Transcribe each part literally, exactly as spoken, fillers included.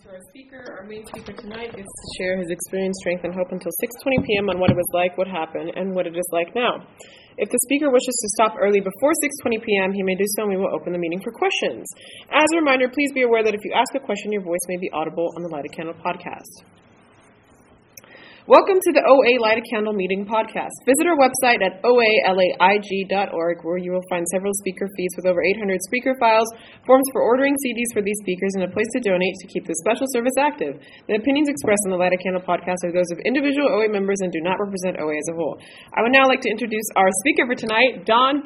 to our speaker. Our main speaker tonight is to share his experience, strength, and hope until six twenty p.m. on what it was like, what happened, and what it is like now. If the speaker wishes to stop early before six twenty p.m., he may do so, and we will open the meeting for questions. As a reminder, please be aware that if you ask a question, your voice may be audible on the Light a Candle podcast. Welcome to the O A Light a Candle Meeting podcast. Visit our website at O A laig dot org, where you will find several speaker feeds with over eight hundred speaker files, forms for ordering C Ds for these speakers, and a place to donate to keep this special service active. The opinions expressed in the Light a Candle podcast are those of individual O A members and do not represent O A as a whole. I would now like to introduce our speaker for tonight, Don P.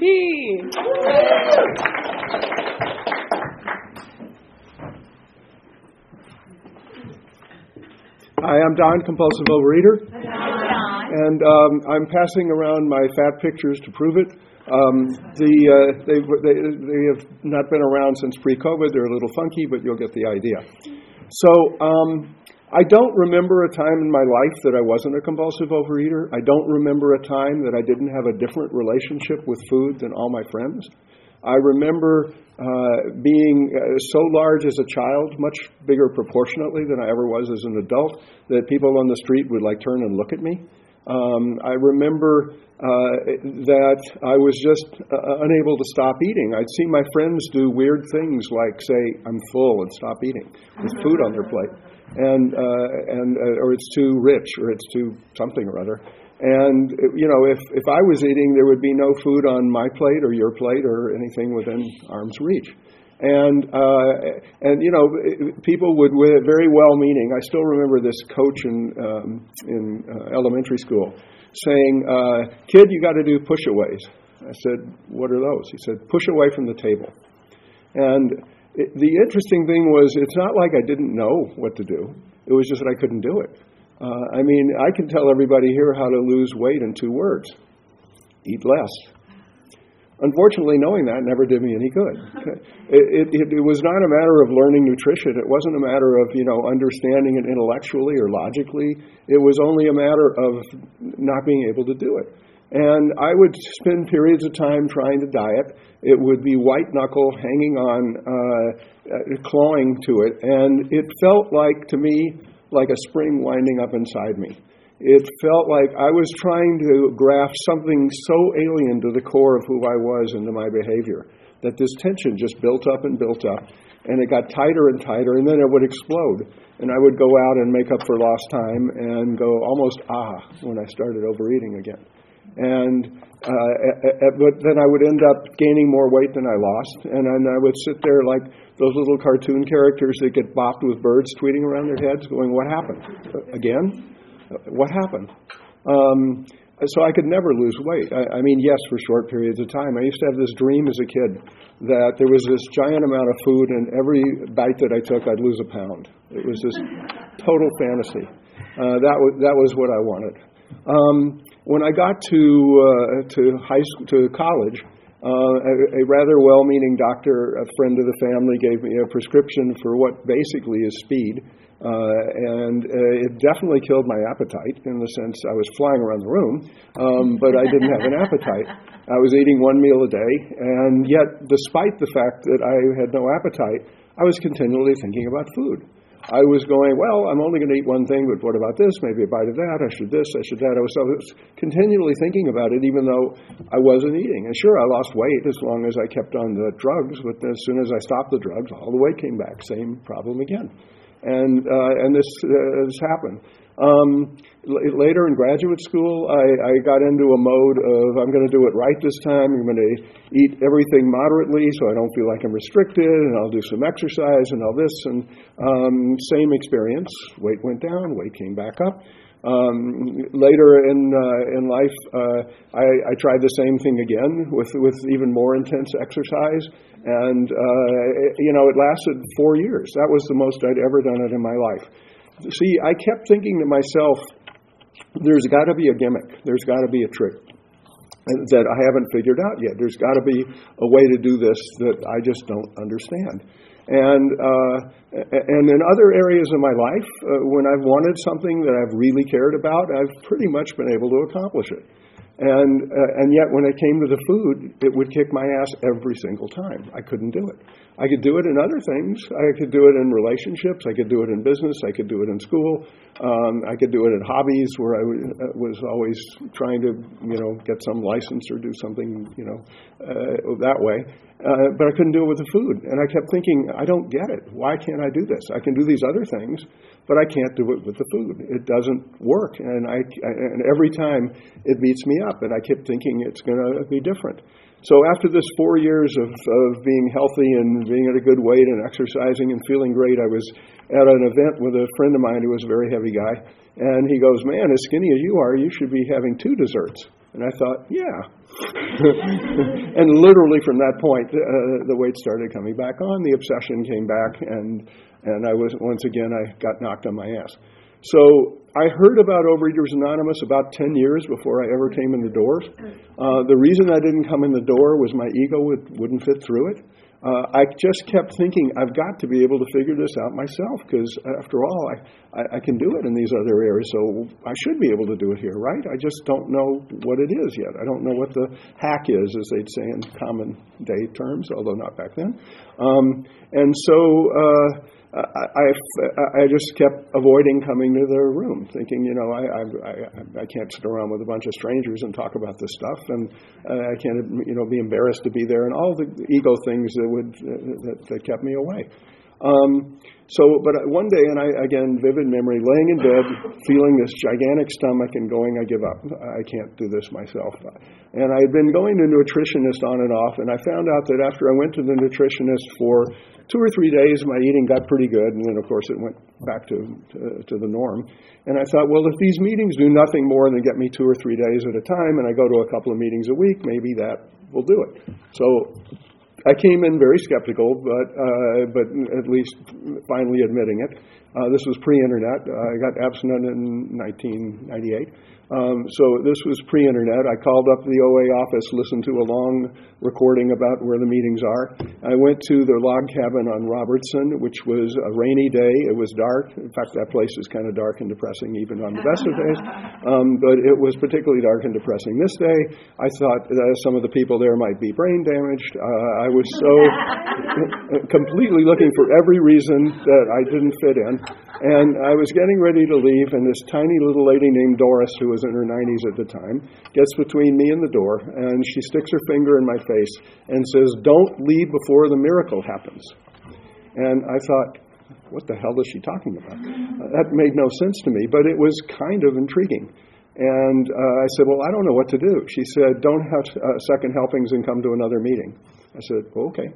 Hi, I'm Don, compulsive overeater. Hi, Don. And um, I'm passing around my fat pictures to prove it. Um, the uh, they, they they have not been around since pre-COVID. They're a little funky, but you'll get the idea. So um, I don't remember a time in my life that I wasn't a compulsive overeater. I don't remember a time that I didn't have a different relationship with food than all my friends. I remember uh, being uh, so large as a child, much bigger proportionately than I ever was as an adult, that people on the street would like turn and look at me. Um, I remember uh, that I was just uh, unable to stop eating. I'd see my friends do weird things like say, "I'm full," and stop eating with food on their plate, and uh, and uh, or it's too rich, or it's too something or other. And, you know, if, if I was eating, there would be no food on my plate or your plate or anything within arm's reach. And, uh, and you know, people would, with very well-meaning, I still remember this coach in, um, in uh, elementary school saying, uh, "Kid, you got to do push-aways." I said, "What are those?" He said, "Push away from the table." And it, the interesting thing was, it's not like I didn't know what to do. It was just that I couldn't do it. Uh, I mean, I can tell everybody here how to lose weight in two words. Eat less. Unfortunately, knowing that never did me any good. It, it, it was not a matter of learning nutrition. It wasn't a matter of, you know, understanding it intellectually or logically. It was only a matter of not being able to do it. And I would spend periods of time trying to diet. It would be white knuckle, hanging on, uh, clawing to it. And it felt like, to me, like a spring winding up inside me. It felt like I was trying to graft something so alien to the core of who I was into my behavior, that this tension just built up and built up, and it got tighter and tighter, and then it would explode. And I would go out and make up for lost time and go almost ah when I started overeating again. And uh, but then I would end up gaining more weight than I lost, and then I would sit there like those little cartoon characters that get bopped with birds tweeting around their heads, going, "What happened? Again? What happened?" Um, so I could never lose weight. I, I mean, yes, for short periods of time. I used to have this dream as a kid that there was this giant amount of food, and every bite that I took, I'd lose a pound. It was this total fantasy. Uh, that was that was what I wanted. Um, when I got to uh, to high school, to college, uh, a, a rather well-meaning doctor, a friend of the family, gave me a prescription for what basically is speed, uh, and uh, it definitely killed my appetite in the sense I was flying around the room, um, but I didn't have an appetite. I was eating one meal a day, and yet, despite the fact that I had no appetite, I was continually thinking about food. I was going, well, I'm only going to eat one thing, but what about this? Maybe a bite of that. I should this, I should that. I was, I was continually thinking about it, even though I wasn't eating. And sure, I lost weight as long as I kept on the drugs, but as soon as I stopped the drugs, all the weight came back. Same problem again. And uh, and this uh, has happened. Um, l- later in graduate school, I, I got into a mode of, I'm going to do it right this time. I'm going to eat everything moderately so I don't feel like I'm restricted, and I'll do some exercise and all this. And um, same experience. Weight went down, weight came back up. Um, later in uh, in life, uh, I, I tried the same thing again with, with even more intense exercise. And, uh, it, you know, it lasted four years. That was the most I'd ever done it in my life. See, I kept thinking to myself, there's got to be a gimmick. There's got to be a trick that I haven't figured out yet. There's got to be a way to do this that I just don't understand. And uh, and in other areas of my life, uh, when I've wanted something that I've really cared about, I've pretty much been able to accomplish it. And uh, and yet when it came to the food, it would kick my ass every single time. I couldn't do it. I could do it in other things. I could do it in relationships. I could do it in business. I could do it in school. Um, I could do it in hobbies where I w- was always trying to, you know, get some license or do something, you know, uh, that way. Uh, but I couldn't do it with the food. And I kept thinking, I don't get it. Why can't I do this? I can do these other things, but I can't do it with the food. It doesn't work. And I, I and every time it beats me up. And I kept thinking it's going to be different. So after this four years of, of being healthy and being at a good weight and exercising and feeling great, I was at an event with a friend of mine who was a very heavy guy. And he goes, man, as skinny as you are, you should be having two desserts. And I thought, yeah. And literally from that point, uh, the weight started coming back on. The obsession came back. And, and I was, once again, I got knocked on my ass. So I heard about Overeaters Anonymous about ten years before I ever came in the doors. Uh, the reason I didn't come in the door was my ego would, wouldn't fit through it. Uh, I just kept thinking, I've got to be able to figure this out myself, because after all, I, I, I can do it in these other areas, so I should be able to do it here, right? I just don't know what it is yet. I don't know what the hack is, as they'd say in common day terms, although not back then. Um, and so... Uh, I, I, I just kept avoiding coming to their room, thinking, you know, I, I, I can't sit around with a bunch of strangers and talk about this stuff, and uh, I can't, you know, be embarrassed to be there, and all the ego things that would that, that kept me away. Um, so, but one day, and I, again, vivid memory, laying in bed, feeling this gigantic stomach and going, I give up. I can't do this myself. And I had been going to nutritionist on and off, and I found out that after I went to the nutritionist for two or three days, my eating got pretty good, and then, of course, it went back to, to, to the norm. And I thought, well, if these meetings do nothing more than get me two or three days at a time, and I go to a couple of meetings a week, maybe that will do it. So I came in very skeptical, but uh, but at least finally admitting it. Uh, this was pre-internet. Uh, I got abstinent in nineteen ninety-eight. Um, so this was pre-internet. I called up the O A office, listened to a long recording about where the meetings are. I went to the log cabin on Robertson, which was a rainy day. It was dark. In fact, that place is kind of dark and depressing even on the best of days. Um, but it was particularly dark and depressing this day. I thought uh, some of the people there might be brain damaged. Uh, I was so completely looking for every reason that I didn't fit in. And I was getting ready to leave, and this tiny little lady named Doris, who was in her nineties at the time, gets between me and the door, and she sticks her finger in my face and says, "Don't leave before the miracle happens." And I thought, what the hell is she talking about? Uh, that made no sense to me, but it was kind of intriguing. And uh, I said, well, I don't know what to do. She said, don't have uh, second helpings and come to another meeting. I said, well, okay.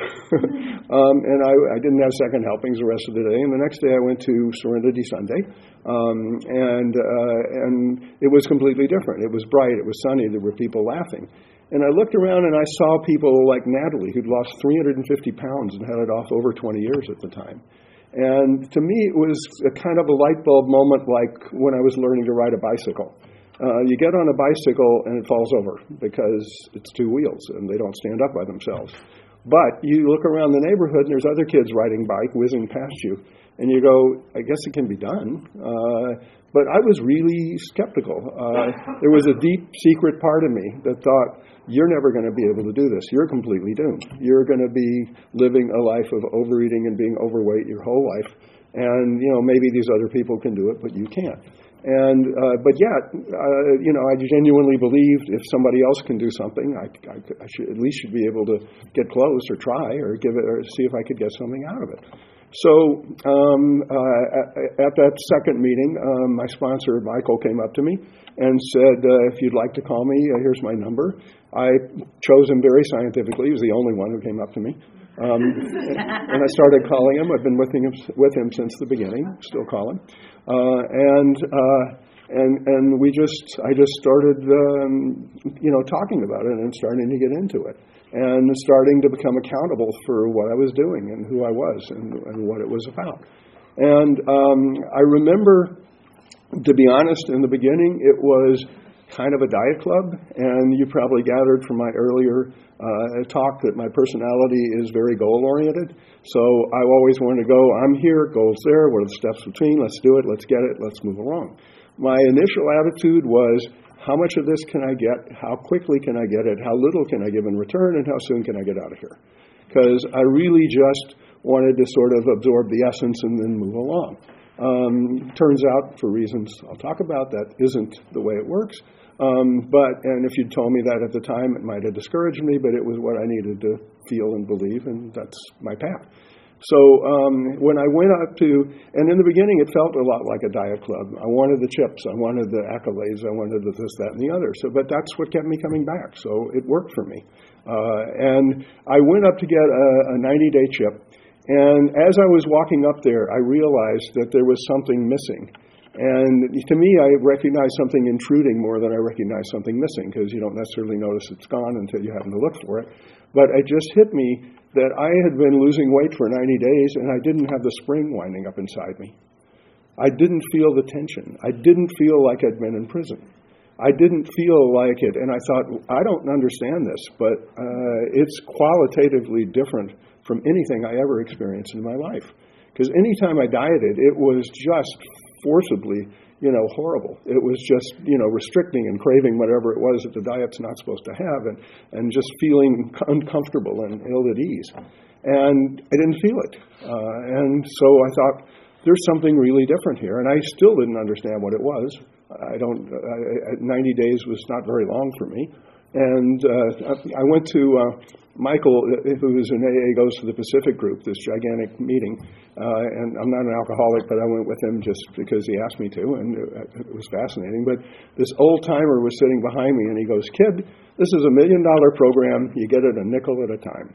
um, and I, I didn't have second helpings the rest of the day. And the next day I went to Serenity Sunday. Um, and uh, and it was completely different. It was bright. It was sunny. There were people laughing. And I looked around and I saw people like Natalie, who'd lost three hundred fifty pounds and had it off over twenty years at the time. And to me, it was a kind of a light bulb moment, like when I was learning to ride a bicycle. Uh, you get on a bicycle and it falls over because it's two wheels and they don't stand up by themselves. But you look around the neighborhood and there's other kids riding bike whizzing past you, and you go, I guess it can be done. Uh, but I was really skeptical. Uh, there was a deep secret part of me that thought, you're never going to be able to do this. You're completely doomed. You're going to be living a life of overeating and being overweight your whole life. And, you know, maybe these other people can do it, but you can't. And uh, but yet, uh, you know, I genuinely believed if somebody else can do something, I, I, I should at least should be able to get close or try or give it or see if I could get something out of it. So um, uh, at, at that second meeting, um, my sponsor Michael came up to me and said, uh, "If you'd like to call me, uh, here's my number." I chose him very scientifically. He was the only one who came up to me. Um, and I started calling him. I've been with him with him since the beginning. Still call him. Uh, and uh, and and we just I just started um, you know talking about it and starting to get into it and starting to become accountable for what I was doing and who I was and, and what it was about. And um, I remember, to be honest, in the beginning it was kind of a diet club, and you probably gathered from my earlier uh, talk that my personality is very goal-oriented. So I always wanted to go, I'm here, goals there, what are the steps between, let's do it, let's get it, let's move along. My initial attitude was, How much of this can I get? How quickly can I get it? How little can I give in return? And how soon can I get out of here? Because I really just wanted to sort of absorb the essence and then move along. Um, turns out, for reasons I'll talk about, that isn't the way it works. Um, but, and if you'd told me that at the time, it might have discouraged me, but it was what I needed to feel and believe, and that's my path. So um, when I went up to, and in the beginning it felt a lot like a diet club. I wanted the chips, I wanted the accolades, I wanted the this, that, and the other. So, but that's what kept me coming back. So it worked for me. Uh, and I went up to get a ninety-day chip. And as I was walking up there, I realized that there was something missing. And to me, I recognized something intruding more than I recognized something missing, because you don't necessarily notice it's gone until you happen to look for it. But it just hit me that I had been losing weight for ninety days, and I didn't have the spring winding up inside me. I didn't feel the tension. I didn't feel like I'd been in prison. I didn't feel like it, and I thought, I don't understand this, but uh, it's qualitatively different from anything I ever experienced in my life. Because anytime I dieted, it was just forcibly, you know, horrible. It was just, you know, restricting and craving whatever it was that the diet's not supposed to have, and, and just feeling uncomfortable and ill at ease. And I didn't feel it. Uh, and so I thought, there's something really different here. And I still didn't understand what it was. I don't, I, ninety days was not very long for me. And uh, I went to uh, Michael, who is in A A Goes to the Pacific group, this gigantic meeting. Uh, and I'm not an alcoholic, but I went with him just because he asked me to, and it was fascinating. But this old timer was sitting behind me, and he goes, "Kid, this is a million dollar program. You get it a nickel at a time."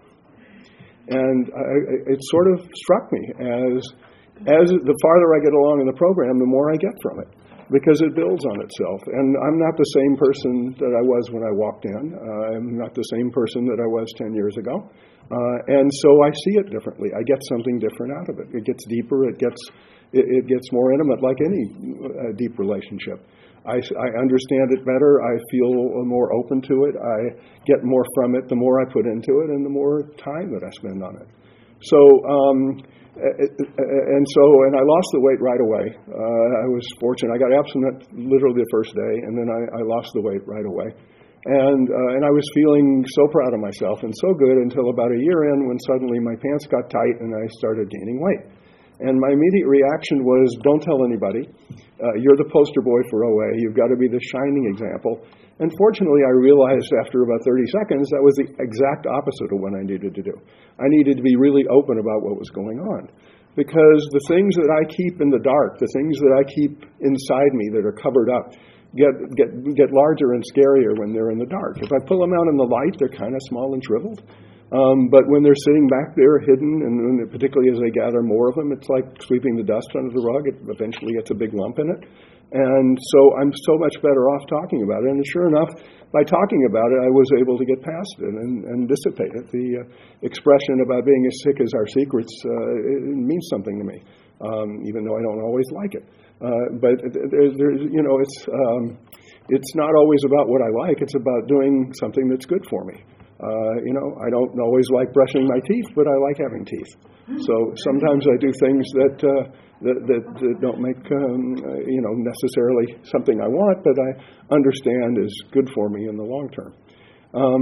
And I, it sort of struck me as, as the farther I get along in the program, the more I get from it, because it builds on itself. And I'm not the same person that I was when I walked in. Uh, I'm not the same person that I was ten years ago. Uh, and so I see it differently. I get something different out of it. It gets deeper. It gets it, it gets more intimate, like any uh, deep relationship. I, I understand it better. I feel more open to it. I get more from it the more I put into it and the more time that I spend on it. So, um, and so, and I lost the weight right away. Uh, I was fortunate. I got abstinent literally the first day, and then I, I lost the weight right away. And uh, and I was feeling so proud of myself and so good until about a year in, when suddenly my pants got tight and I started gaining weight. And my immediate reaction was, don't tell anybody. Uh, you're the poster boy for O A. You've got to be the shining example. And fortunately, I realized after about thirty seconds that was the exact opposite of what I needed to do. I needed to be really open about what was going on. Because the things that I keep in the dark, the things that I keep inside me that are covered up, get get get larger and scarier when they're in the dark. If I pull them out in the light, they're kind of small and shriveled. Um, but when they're sitting back there hidden, and when, particularly as they gather more of them, it's like sweeping the dust under the rug. It eventually gets a big lump in it. And so I'm so much better off talking about it. And sure enough, by talking about it, I was able to get past it and, and dissipate it. The uh, expression about being as sick as our secrets, uh, it means something to me, um, even though I don't always like it. Uh, but there's, there's, you know, it's um, it's not always about what I like. It's about doing something that's good for me. Uh, you know, I don't always like brushing my teeth, but I like having teeth. So sometimes I do things that uh, that, that, that don't make, um, uh, you know, necessarily something I want, but I understand is good for me in the long term. Um,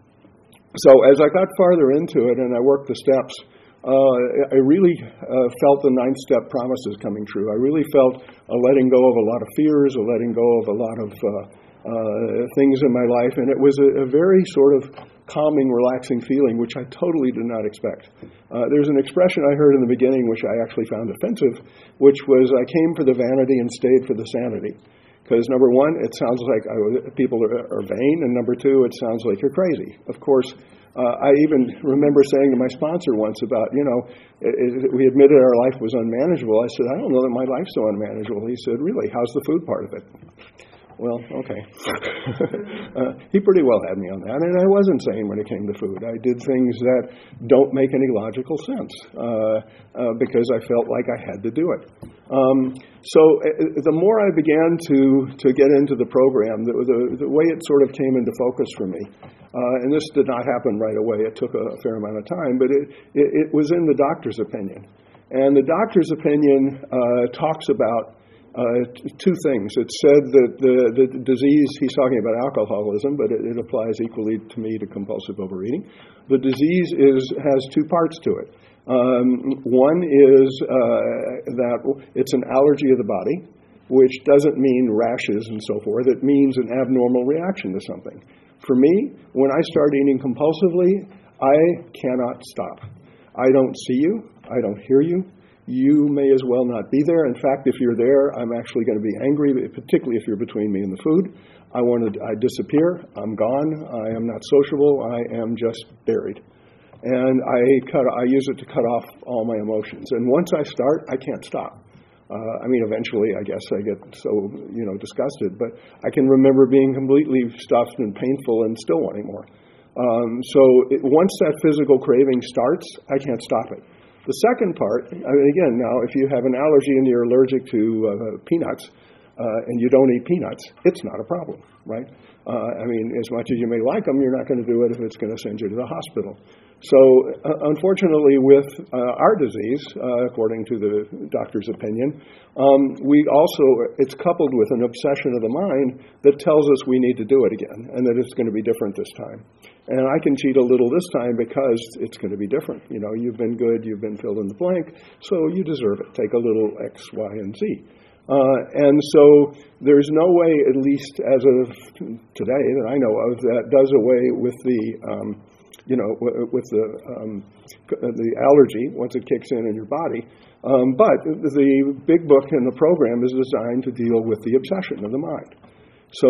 so as I got farther into it and I worked the steps, uh, I really uh, felt the ninth step promises coming true. I really felt a letting go of a lot of fears, a letting go of a lot of uh, uh, things in my life, and it was a, a very sort of calming, relaxing feeling, which I totally did not expect. Uh, there's an expression I heard in the beginning, which I actually found offensive, which was, I came for the vanity and stayed for the sanity. Because number one, it sounds like I, people are, are vain, and number two, it sounds like you're crazy. Of course, uh, I even remember saying to my sponsor once about, you know, it, it, we admitted our life was unmanageable. I said, I don't know that my life's so unmanageable. He said, really, how's the food part of it? Well, okay. uh, he pretty well had me on that, and I wasn't saying when it came to food. I did things that don't make any logical sense uh, uh, because I felt like I had to do it. Um, so uh, the more I began to, to get into the program, the, the, the way it sort of came into focus for me, uh, and this did not happen right away. It took a, a fair amount of time, but it, it, it was in the doctor's opinion. And the doctor's opinion uh, talks about Uh, t- two things. It said that the, the disease, he's talking about alcoholism, but it, it applies equally to me to compulsive overeating. The disease is has two parts to it. Um, one is uh, that it's an allergy of the body, which doesn't mean rashes and so forth. It means an abnormal reaction to something. For me, when I start eating compulsively, I cannot stop. I don't see you. I don't hear you. You may as well not be there. In fact, if you're there, I'm actually going to be angry, particularly if you're between me and the food. I want to, I disappear. I'm gone. I am not sociable. I am just buried. And I cut, I use it to cut off all my emotions. And once I start, I can't stop. Uh, I mean, eventually, I guess I get so, you know, disgusted. But I can remember being completely stuffed and painful and still wanting more. Um, so it, once that physical craving starts, I can't stop it. The second part, I mean, again, now, if you have an allergy and you're allergic to uh, peanuts uh, and you don't eat peanuts, it's not a problem, right? Uh, I mean, as much as you may like them, you're not going to do it if it's going to send you to the hospital. So, uh, unfortunately, with uh, our disease, uh, according to the doctor's opinion, um, we also, it's coupled with an obsession of the mind that tells us we need to do it again and that it's going to be different this time. And I can cheat a little this time because it's going to be different. You know, you've been good, you've been filled in the blank, so you deserve it. Take a little X, Y, and Z. Uh, and so there's no way, at least as of today that I know of, that does away with the, um, you know, w- with the um, the allergy once it kicks in in your body. Um, but the big book in the program is designed to deal with the obsession of the mind. So,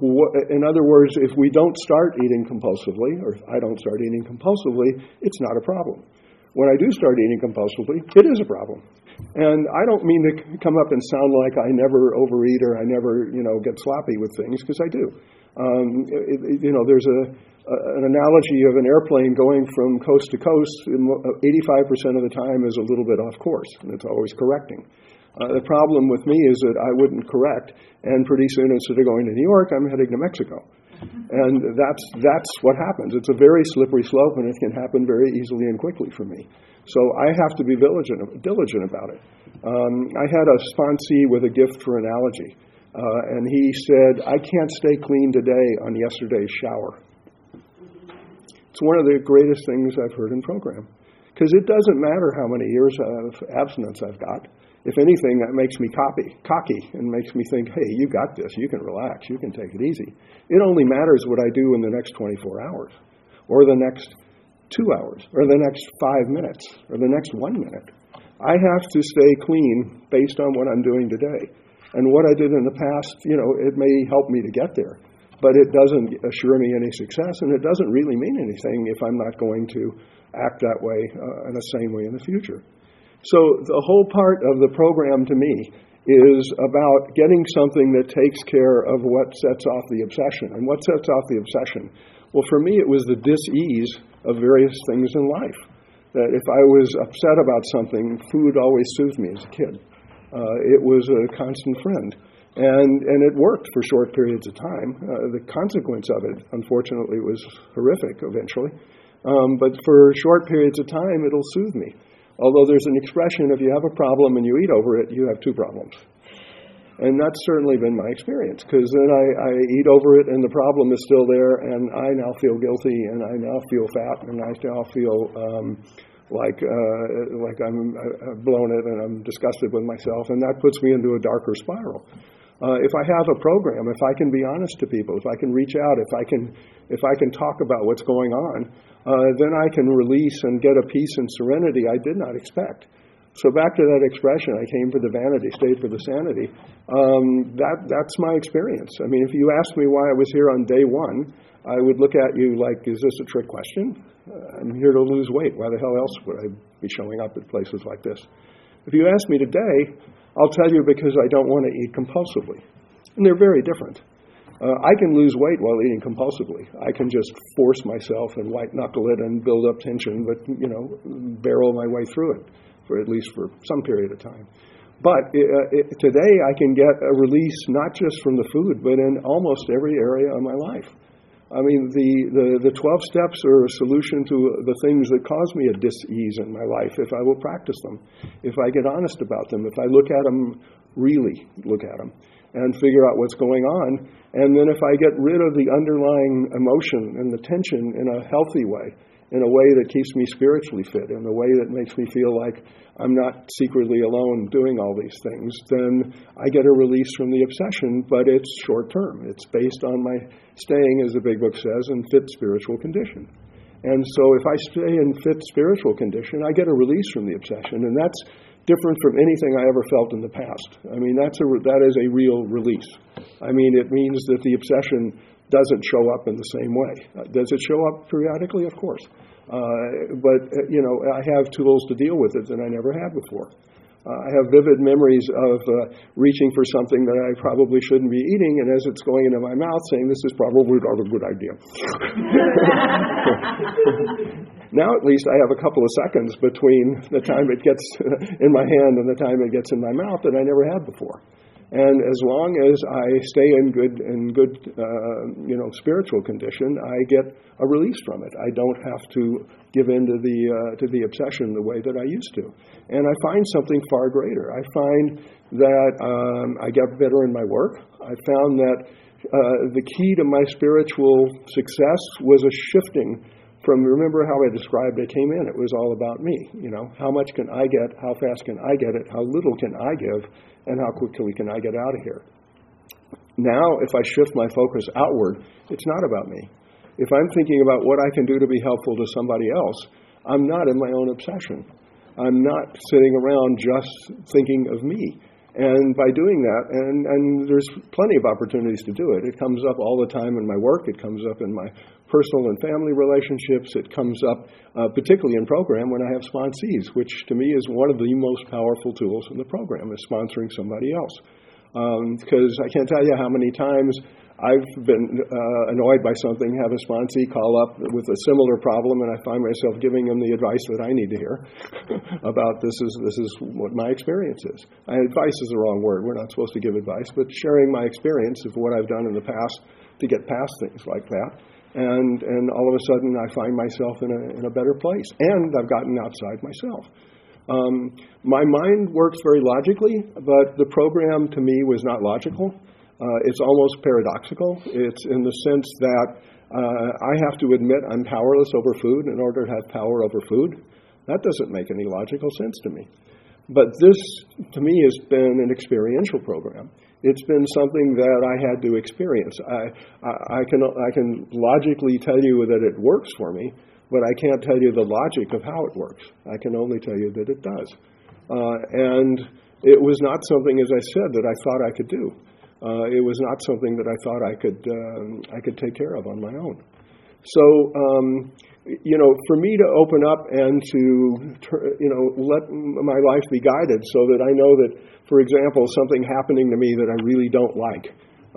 in other words, if we don't start eating compulsively, or if I don't start eating compulsively, it's not a problem. When I do start eating compulsively, it is a problem. And I don't mean to come up and sound like I never overeat or I never, you know, get sloppy with things, because I do. Um, it, it, you know, there's a, a an analogy of an airplane going from coast to coast. eighty-five percent of the time is a little bit off course, and it's always correcting. Uh, the problem with me is that I wouldn't correct, and pretty soon, instead of going to New York, I'm heading to Mexico. And that's that's what happens. It's a very slippery slope, and it can happen very easily and quickly for me. So I have to be diligent, diligent about it. Um, I had a sponsee with a gift for an allergy, uh, and he said, I can't stay clean today on yesterday's shower. It's one of the greatest things I've heard in program, because it doesn't matter how many years of abstinence I've got. If anything, that makes me copy, cocky and makes me think, hey, you got this. You can relax. You can take it easy. It only matters what I do in the next twenty-four hours or the next two hours or the next five minutes or the next one minute. I have to stay clean based on what I'm doing today. And what I did in the past, you know, it may help me to get there, but it doesn't assure me any success, and it doesn't really mean anything if I'm not going to act that way uh, in the same way in the future. So the whole part of the program to me is about getting something that takes care of what sets off the obsession. And what sets off the obsession? Well, for me, it was the dis-ease of various things in life. That if I was upset about something, food always soothed me as a kid. Uh, it was a constant friend. And and it worked for short periods of time. Uh, the consequence of it, unfortunately, was horrific eventually. Um, but for short periods of time, it'll soothe me. Although there's an expression, if you have a problem and you eat over it, you have two problems. And that's certainly been my experience, because then I, I eat over it and the problem is still there, and I now feel guilty, and I now feel fat, and I now feel um, like uh, like I'm, I've blown it, and I'm disgusted with myself, and that puts me into a darker spiral. Uh, if I have a program, if I can be honest to people, if I can reach out, if I can if I can talk about what's going on, uh, then I can release and get a peace and serenity I did not expect. So back to that expression, I came for the vanity, stayed for the sanity. Um, that that's my experience. I mean, if you asked me why I was here on day one, I would look at you like, is this a trick question? Uh, I'm here to lose weight. Why the hell else would I be showing up at places like this? If you ask me today, I'll tell you because I don't want to eat compulsively. And they're very different. Uh, I can lose weight while eating compulsively. I can just force myself and white-knuckle it and build up tension, but, you know, barrel my way through it, for at least for some period of time. But uh, it, today I can get a release not just from the food, but in almost every area of my life. I mean, the, the, the twelve steps are a solution to the things that cause me a dis-ease in my life if I will practice them, if I get honest about them, if I look at them, really look at them, and figure out what's going on. And then if I get rid of the underlying emotion and the tension in a healthy way, in a way that keeps me spiritually fit, in a way that makes me feel like I'm not secretly alone doing all these things, then I get a release from the obsession, but it's short term. It's based on my staying, as the Big Book says, in fit spiritual condition. And so if I stay in fit spiritual condition, I get a release from the obsession, and that's different from anything I ever felt in the past. I mean, that's a, that is a real release. I mean, it means that the obsession doesn't show up in the same way. Uh, does it show up periodically? Of course. Uh, but, uh, you know, I have tools to deal with it that I never had before. Uh, I have vivid memories of uh, reaching for something that I probably shouldn't be eating, and as it's going into my mouth, saying, this is probably not a good idea. Now, at least, I have a couple of seconds between the time it gets in my hand and the time it gets in my mouth that I never had before. And as long as I stay in good, in good, uh, you know, spiritual condition, I get a release from it. I don't have to give in to the uh, to the obsession the way that I used to. And I find something far greater. I find that um, I get better in my work. I found that uh, the key to my spiritual success was a shifting from, remember how I described I came in, it was all about me. You know, how much can I get? How fast can I get it? How little can I give? And how quickly can I get out of here? Now, if I shift my focus outward, it's not about me. If I'm thinking about what I can do to be helpful to somebody else, I'm not in my own obsession. I'm not sitting around just thinking of me. And by doing that, and, and there's plenty of opportunities to do it. It comes up all the time in my work. It comes up in my personal and family relationships. It comes up uh, particularly in program when I have sponsees, which to me is one of the most powerful tools in the program, is sponsoring somebody else. Um, because I can't tell you how many times I've been uh, annoyed by something, have a sponsee call up with a similar problem, and I find myself giving them the advice that I need to hear about this is this is what my experience is. I, advice is the wrong word. We're not supposed to give advice, but sharing my experience of what I've done in the past to get past things like that. And and all of a sudden I find myself in a in a better place, and I've gotten outside myself. Um, my mind works very logically, but the program to me was not logical. Uh, it's almost paradoxical. It's in the sense that uh, I have to admit I'm powerless over food in order to have power over food. That doesn't make any logical sense to me. But this, to me, has been an experiential program. It's been something that I had to experience. I, I, I can I can logically tell you that it works for me, but I can't tell you the logic of how it works. I can only tell you that it does. Uh, and it was not something, as I said, that I thought I could do. Uh, it was not something that I thought I could um, I could take care of on my own. So, um, you know, for me to open up and to, you know, let my life be guided so that I know that, for example, something happening to me that I really don't like,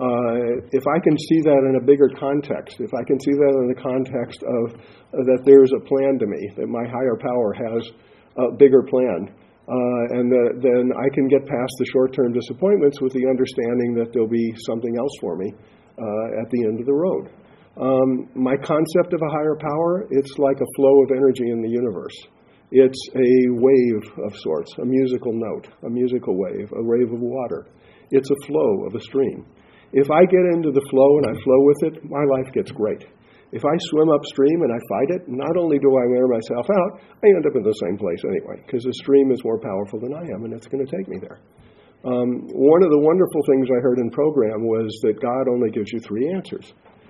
uh, if I can see that in a bigger context, if I can see that in the context of uh, that there's a plan to me, that my higher power has a bigger plan, Uh, and the, then I can get past the short-term disappointments with the understanding that there'll be something else for me uh, at the end of the road. Um, my concept of a higher power, it's like a flow of energy in the universe. It's a wave of sorts, a musical note, a musical wave, a wave of water. It's a flow of a stream. If I get into the flow and I flow with it, my life gets great. If I swim upstream and I fight it, not only do I wear myself out, I end up in the same place anyway, because the stream is more powerful than I am, and it's going to take me there. Um, one of the wonderful things I heard in program was that God only gives you three answers.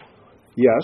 Yes,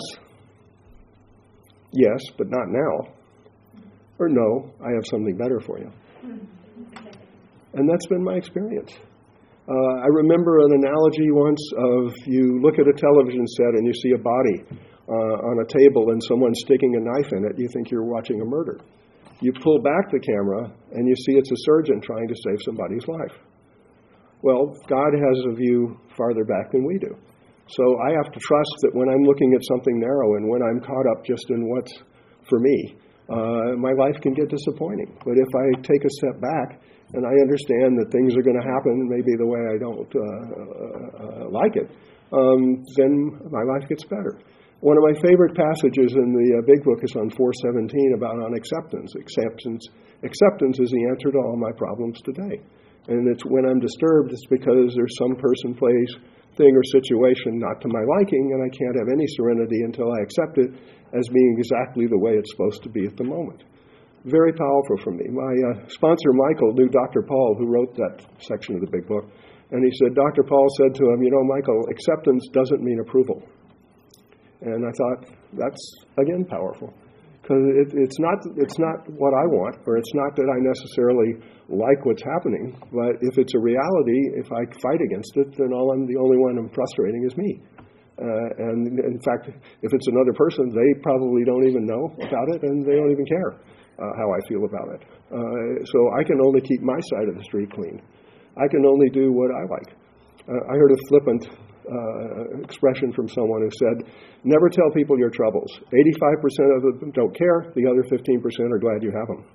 yes, but not now. Or no, I have something better for you. And that's been my experience. Uh, I remember an analogy once of you look at a television set and you see a body Uh, on a table and someone sticking a knife in it, you think you're watching a murder. You pull back the camera and you see it's a surgeon trying to save somebody's life. Well, God has a view farther back than we do. So I have to trust that when I'm looking at something narrow and when I'm caught up just in what's for me, uh, my life can get disappointing. But if I take a step back and I understand that things are going to happen maybe the way I don't uh, uh, uh, like it, um, then my life gets better. One of my favorite passages in the uh, Big Book is on four seventeen about unacceptance. Acceptance, acceptance is the answer to all my problems today. And it's when I'm disturbed, it's because there's some person, place, thing, or situation not to my liking, and I can't have any serenity until I accept it as being exactly the way it's supposed to be at the moment. Very powerful for me. My uh, sponsor, Michael, knew Doctor Paul, who wrote that section of the Big Book, and he said, Doctor Paul said to him, you know, Michael, acceptance doesn't mean approval. And I thought, that's, again, powerful. Because it, it's not it's not what I want, or it's not that I necessarily like what's happening, but if it's a reality, if I fight against it, then all I'm the only one I'm frustrating is me. Uh, and in fact, if it's another person, they probably don't even know about it, and they don't even care uh, how I feel about it. Uh, so I can only keep my side of the street clean. I can only do what I like. Uh, I heard a flippant Uh, expression from someone who said, never tell people your troubles. eighty-five percent of them don't care. The other fifteen percent are glad you have them.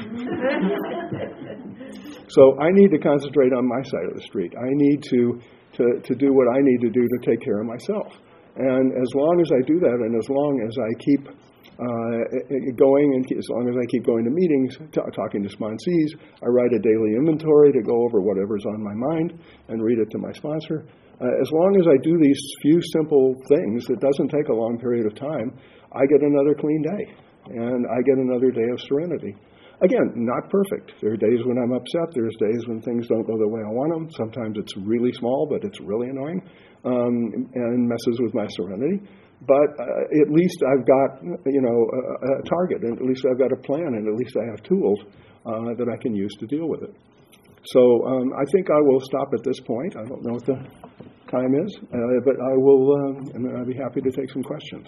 So I need to concentrate on my side of the street. I need to, to, to do what I need to do to take care of myself. And as long as I do that, and as long as I keep uh, going, and as long as I keep going to meetings, t- talking to sponsees, I write a daily inventory to go over whatever's on my mind and read it to my sponsor. Uh, as long as I do these few simple things, it doesn't take a long period of time, I get another clean day, and I get another day of serenity. Again, not perfect. There are days when I'm upset. There's days when things don't go the way I want them. Sometimes it's really small, but it's really annoying um, and messes with my serenity. But uh, at least I've got, you know, a, a target, and at least I've got a plan, and at least I have tools uh, that I can use to deal with it. So um, I think I will stop at this point. I don't know what the time is, uh, but I will, um, and I'll be happy to take some questions.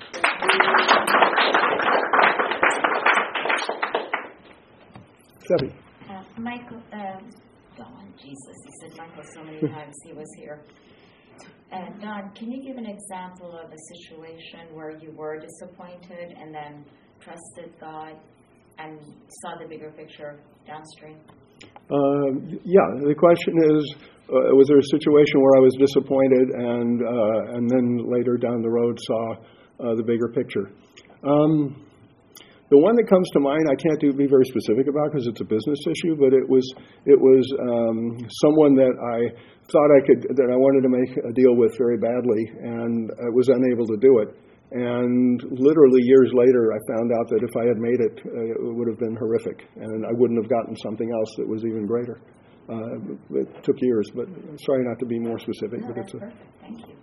Debbie. Uh, Michael, uh, Don, Jesus, he said Michael so many times he was here. Uh, Don, can you give an example of a situation where you were disappointed and then trusted God and saw the bigger picture downstream? Uh, yeah, the question is, uh, was there a situation where I was disappointed and uh, and then later down the road saw uh, the bigger picture? Um, the one that comes to mind, I can't do, be very specific about because it's a business issue, but it was it was um, someone that I thought I could that I wanted to make a deal with very badly, and I was unable to do it. And literally years later, I found out that if I had made it, uh, it would have been horrific, and I wouldn't have gotten something else that was even greater. Uh, it took years, but sorry not to be more specific. No, but that's it's a, perfect. Thank you.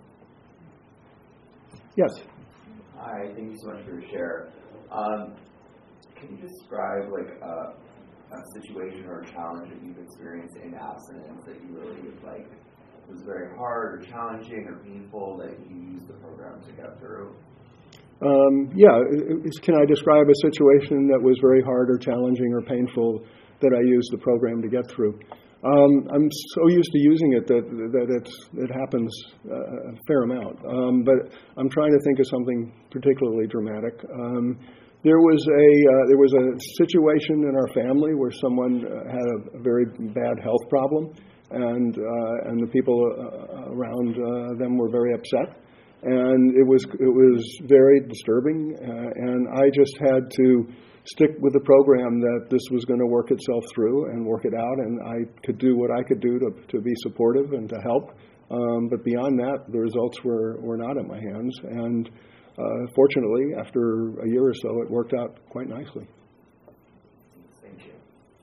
Yes. Hi, thank you so much for your share. Um, can you describe like a, a situation or a challenge that you've experienced in abstinence that you really like was very hard or challenging or painful that you used the program to get through? Um, yeah, can I describe a situation that was very hard or challenging or painful that I used the program to get through? Um, I'm so used to using it that that it's, it happens uh, a fair amount. Um, but I'm trying to think of something particularly dramatic. Um, there was a uh, there was a situation in our family where someone uh, had a, a very bad health problem, and uh, and the people uh, around uh, them were very upset. And it was it was very disturbing, uh, and I just had to stick with the program that this was going to work itself through and work it out, and I could do what I could do to to be supportive and to help. Um, but beyond that, the results were, were not in my hands, and uh, fortunately, after a year or so, it worked out quite nicely. Thank you.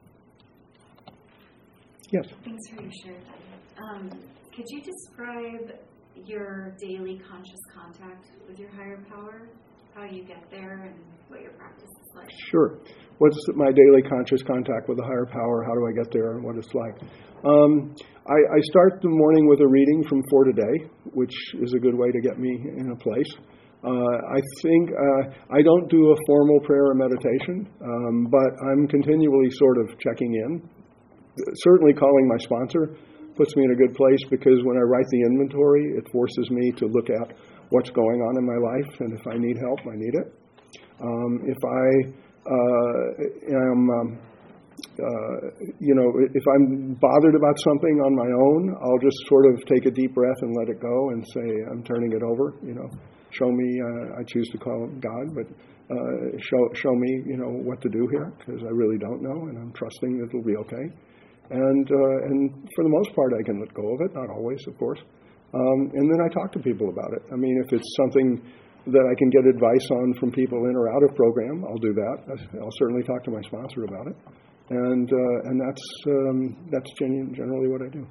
Yes. Thanks for your share. Um, could you describe your daily conscious contact with your higher power, how you get there, and what your practice is like? Sure. What's my daily conscious contact with a higher power? How do I get there, and what it's like? Um, I, I start the morning with a reading from For Today, which is a good way to get me in a place. Uh, I think uh, I don't do a formal prayer or meditation, um, but I'm continually sort of checking in. Certainly calling my sponsor puts me in a good place, because when I write the inventory, it forces me to look at what's going on in my life, and if I need help, I need it. Um, if I uh, am, um, uh, you know, if I'm bothered about something on my own, I'll just sort of take a deep breath and let it go and say, I'm turning it over, you know. show me, uh, I choose to call him God, but uh, show show me, you know, what to do here, because I really don't know, and I'm trusting that it'll be okay. And uh, and for the most part, I can let go of it, not always, of course. Um, and then I talk to people about it. I mean, if it's something that I can get advice on from people in or out of program, I'll do that. I'll certainly talk to my sponsor about it. And uh, and that's um, that's genu- generally what I do.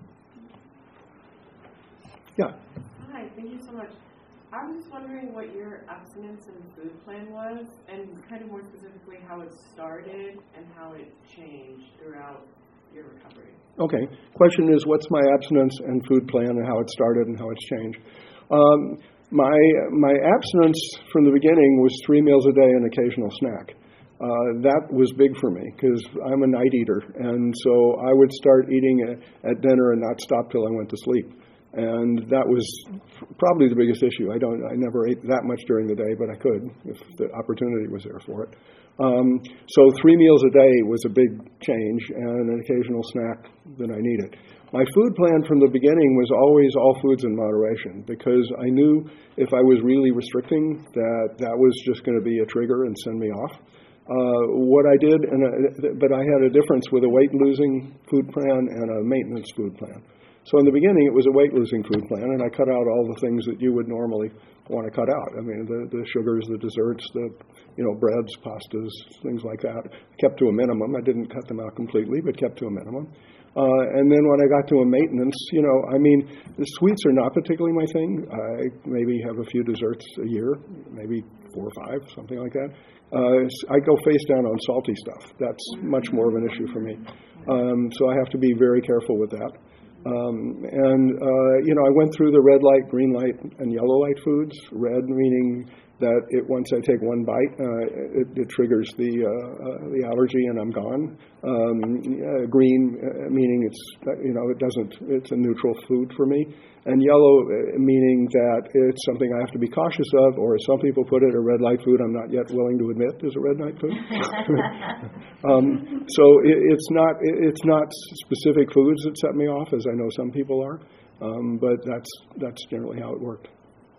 Yeah. Hi, thank you so much. I was just wondering what your abstinence and food plan was, and kind of more specifically how it started and how it changed throughout your recovery. Okay. Question is, what's my abstinence and food plan and how it started and how it's changed? Um, my my abstinence from the beginning was three meals a day and occasional snack. Uh, that was big for me because I'm a night eater, and so I would start eating at, at dinner and not stop till I went to sleep. And that was probably the biggest issue. I don't. I never ate that much during the day, but I could if the opportunity was there for it. Um, so three meals a day was a big change, and an occasional snack that I needed. My food plan from the beginning was always all foods in moderation, because I knew if I was really restricting, that that was just going to be a trigger and send me off. Uh, what I did, and uh, but I had a difference with a weight-losing food plan and a maintenance food plan. So in the beginning, it was a weight-losing food plan, and I cut out all the things that you would normally want to cut out. I mean, the, the sugars, the desserts, the you know breads, pastas, things like that. Kept to a minimum. I didn't cut them out completely, but kept to a minimum. Uh, and then when I got to a maintenance, you know, I mean, the sweets are not particularly my thing. I maybe have a few desserts a year, maybe four or five, something like that. Uh, I go face down on salty stuff. That's much more of an issue for me. Um, so I have to be very careful with that. Um, and, uh, you know, I went through the red light, green light, and yellow light foods. Red meaning that it, once I take one bite, uh, it, it triggers the uh, uh, the allergy and I'm gone. Um, uh, green uh, meaning it's, you know, it doesn't, it's a neutral food for me. And yellow uh, meaning that it's something I have to be cautious of, or as some people put it, a red light food I'm not yet willing to admit is a red light food. um, so it, it's not it, it's not specific foods that set me off, as I know some people are, um, but that's that's generally how it worked.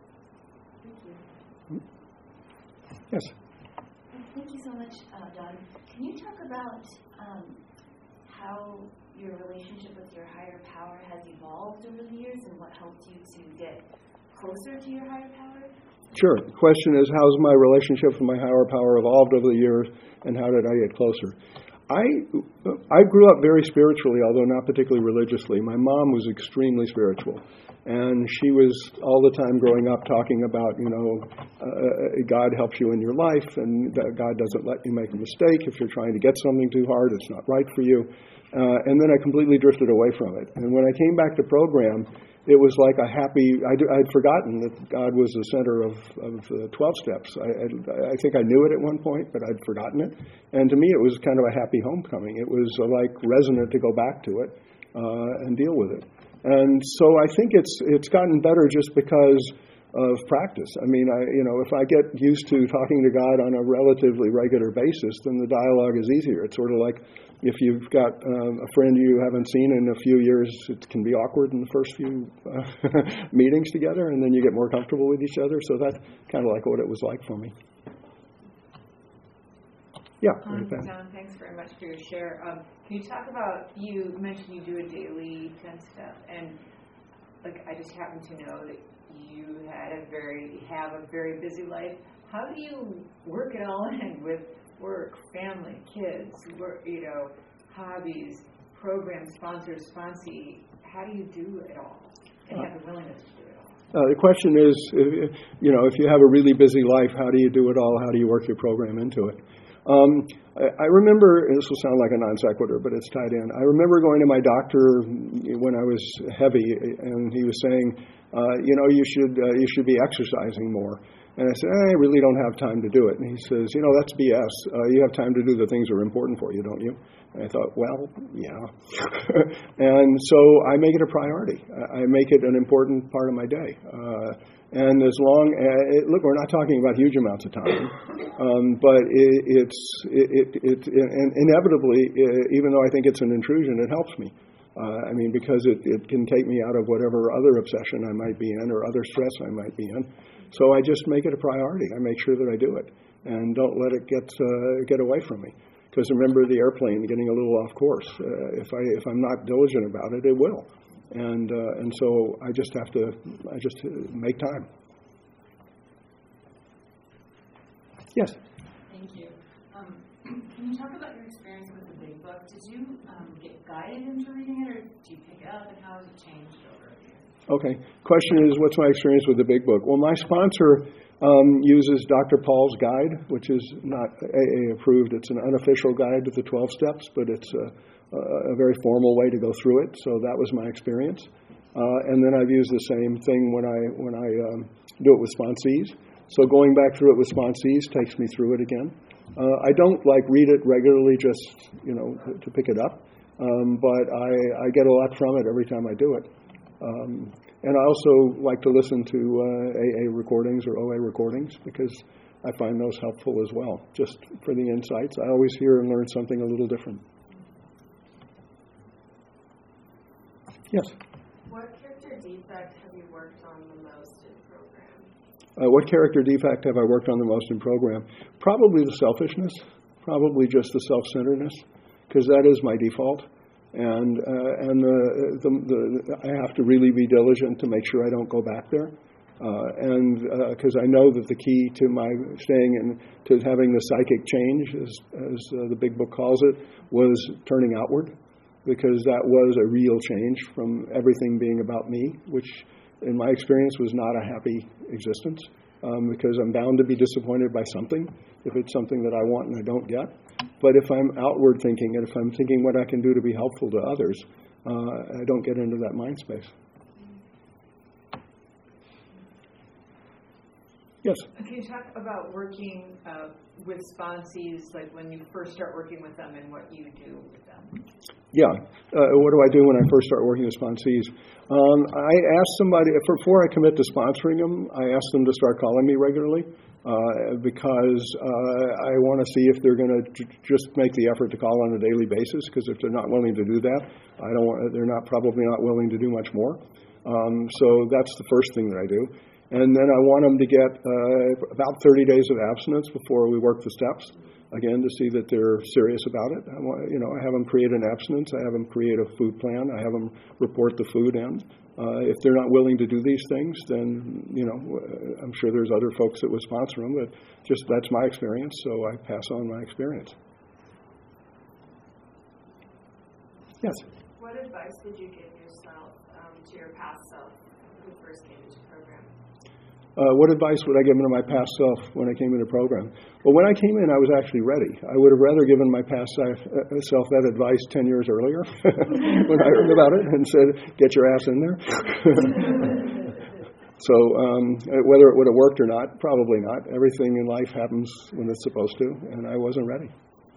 Yes. Thank you so much, uh, Don. Can you talk about um, how your relationship with your higher power has evolved over the years and what helped you to get closer to your higher power? Sure. The question is, how's my relationship with my higher power evolved over the years, and how did I get closer? I I grew up very spiritually, although not particularly religiously. My mom was extremely spiritual, and she was all the time growing up talking about, you know, uh, God helps you in your life, and that God doesn't let you make a mistake. If you're trying to get something too hard, it's not right for you. Uh, and then I completely drifted away from it. And when I came back to program, it was like a happy, I'd, I'd forgotten that God was the center of, of the twelve steps. I, I, I think I knew it at one point, but I'd forgotten it. And to me, it was kind of a happy homecoming. It was uh, like resonant to go back to it uh, and deal with it. And so I think it's it's gotten better just because of practice. I mean, I you know, if I get used to talking to God on a relatively regular basis, then the dialogue is easier. It's sort of like if you've got um, a friend you haven't seen in a few years, it can be awkward in the first few uh, meetings together, and then you get more comfortable with each other. So that's kind of like what it was like for me. Yeah. Um, Don, thanks very much for your share. Um, can you talk about, you mentioned you do a daily ten step, and like I just happen to know that you had a very have a very busy life. How do you work it all in with work, family, kids, work, you know, hobbies, programs, sponsors, sponsee? How do you do it all and have the willingness to do it all? Uh, the question is, you know, if you have a really busy life, how do you do it all? How do you work your program into it? Um, I, I remember, and this will sound like a non sequitur, but it's tied in. I remember going to my doctor when I was heavy, and he was saying, uh, you know, you should uh, you should be exercising more. And I said, I really don't have time to do it. And he says, you know, that's B S. Uh, you have time to do the things that are important for you, don't you? And I thought, well, yeah. And so I make it a priority. I make it an important part of my day. Uh, and as long as, it, look, we're not talking about huge amounts of time, um, but it, it's, it, it, it, and inevitably, even though I think it's an intrusion, it helps me. Uh, I mean, because it, it can take me out of whatever other obsession I might be in or other stress I might be in. So I just make it a priority. I make sure that I do it and don't let it get uh, get away from me. Because remember the airplane getting a little off course. Uh, if I if I'm not diligent about it, it will. And uh, and so I just have to I just make time. Yes. Thank you. Um, can you talk about your experience with the Big Book? Did you um, get guided into reading it, or do you pick it up, and how has it changed over the years? Okay. Question is, what's my experience with the Big Book? Well, my sponsor um, uses Doctor Paul's guide, which is not A A approved. It's an unofficial guide to the twelve steps, but it's a, a very formal way to go through it. So that was my experience. Uh, and then I've used the same thing when I when I um, do it with sponsees. So going back through it with sponsees takes me through it again. Uh, I don't like read it regularly just, you know, to, to pick it up, um, but I, I get a lot from it every time I do it. Um, and I also like to listen to uh, A A recordings or O A recordings because I find those helpful as well, just for the insights. I always hear and learn something a little different. Yes? What character defect have you worked on the most in program? Uh, what character defect have I worked on the most in program? Probably the selfishness, probably just the self-centeredness, because that is my default. And uh, and the, the, the I have to really be diligent to make sure I don't go back there. Uh, and because uh, I know that the key to my staying and to having the psychic change, as, as uh, the Big Book calls it, was turning outward, because that was a real change from everything being about me, which in my experience was not a happy existence, um, because I'm bound to be disappointed by something if it's something that I want and I don't get. But if I'm outward thinking and if I'm thinking what I can do to be helpful to others, uh, I don't get into that mind space. Yes? Can you talk about working uh, with sponsees, like when you first start working with them and what you do with them? Yeah. Uh, what do I do when I first start working with sponsees? Um, I ask somebody, before I commit to sponsoring them, I ask them to start calling me regularly uh, because uh, I want to see if they're going to j- just make the effort to call on a daily basis, because if they're not willing to do that, I don't want, they're not probably not willing to do much more. Um, so that's the first thing that I do. And then I want them to get uh, about thirty days of abstinence before we work the steps, again, to see that they're serious about it. I want, you know, I have them create an abstinence. I have them create a food plan. I have them report the food in. Uh, if they're not willing to do these things, then, you know, I'm sure there's other folks that would sponsor them, but just that's my experience, so I pass on my experience. Yes? What advice would you give yourself um, to your past self who first came into program? Uh, what advice would I give to my past self when I came into the program? Well, when I came in, I was actually ready. I would have rather given my past self that advice ten years earlier when I heard about it and said, get your ass in there. So um, whether it would have worked or not, probably not. Everything in life happens when it's supposed to, and I wasn't ready.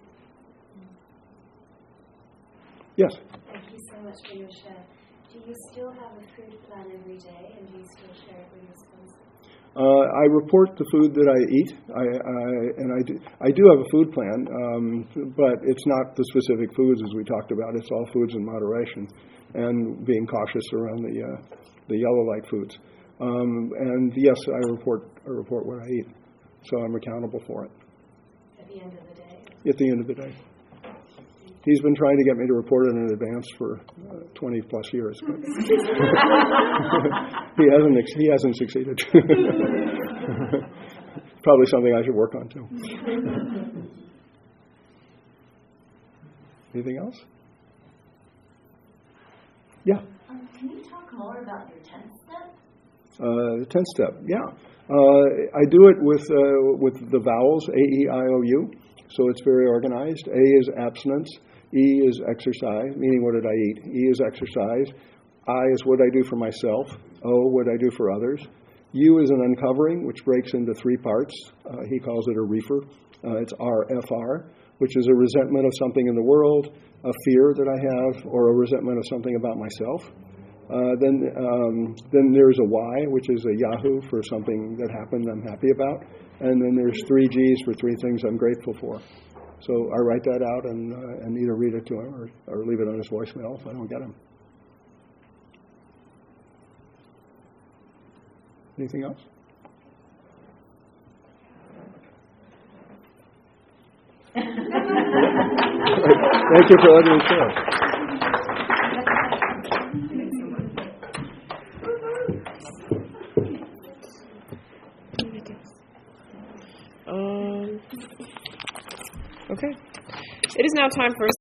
Yes? Thank you so much for your share. Do you still have a food plan every day, and do you still share it with your sponsor? Uh, I report the food that I eat, I, I, and I do, I do have a food plan, um, but it's not the specific foods as we talked about. It's all foods in moderation, and being cautious around the uh, the yellow light foods. Um, and yes, I report I report what I eat, so I'm accountable for it. At the end of the day? At the end of the day. He's been trying to get me to report it in advance for uh, twenty plus years, but he hasn't. He hasn't succeeded. Probably something I should work on too. Anything else? Yeah. Um, can you talk more about your tenth step? Uh, the tenth step. Yeah. Uh, I do it with uh, with the vowels A E I O U, so it's very organized. A is abstinence. E is exercise, meaning what did I eat? E is exercise. I is what I do for myself. O, what I do for others. U is an uncovering, which breaks into three parts. Uh, he calls it a reefer. Uh, it's R F R, which is a resentment of something in the world, a fear that I have, or a resentment of something about myself. Uh, then um, then there's a Y, which is a Yahoo for something that happened I'm happy about. And then there's three G's for three things I'm grateful for. So I write that out and uh, and either read it to him or, or leave it on his voicemail if I don't get him. Anything else? Thank you for letting me share. Um, okay. It is now time for